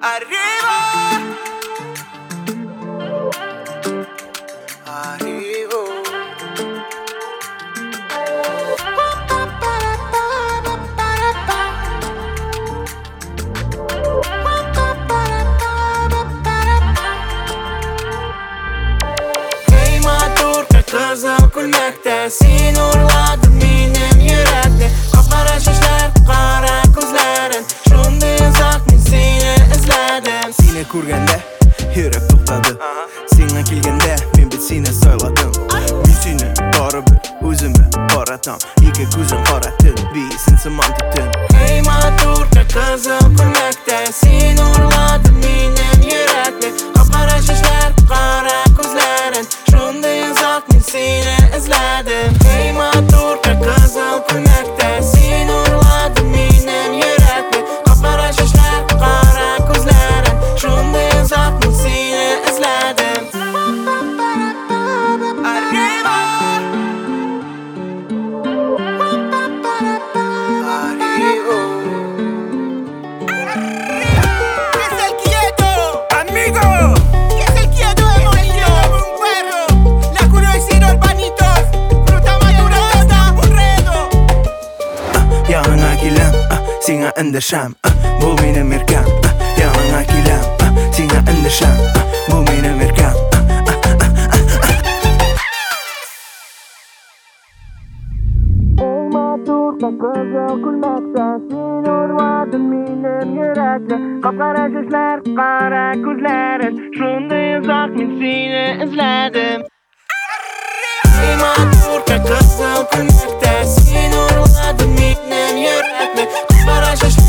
Arriba, arriba. Hey maturka kızıl kulmakta, sen urladın benim yürekni. Qapqara shishlar, qara ko'zlaring, shunday uzoq men seni izladim. Seni ko'rganda yurek to'xtadi. Senga kelganda men bit seni so'yladim. Men seni baribir o'zimga qaratam. Nega ko'zing qoratib, besin simon tutdim. Hey maturka kızıl kulmakta, sen urladın benim yürekni. Qapqara shishlar, qara ko'zlaring, shunday uzoq men seni izladim. Hey maturka kızıl kulmakta, sen urladın benim yürekni. Qapqara shishlar, qara ko'zlaring, shunday uzoq men seni izladim. Arriba, arriba. ¿Qué es el quieto? Amigo! ¿Qué es el quieto de Morillo? Un perro. La curiosidad urbanitos. Fruta madura, un redo. Yanına kelem, senga indasham. Bu mening erkam. Yanına kelem, senga indasham. Bu mening erkam. Ey maturka kızıl kulmakta, sen urmadın benim yürekni. Qapqara shishlar, qara ko'zlaring, shunday uzoq men seni izladim. Ey maturka kızıl kulmakta, sen urmadın benim yürekni. Qapqara shishlar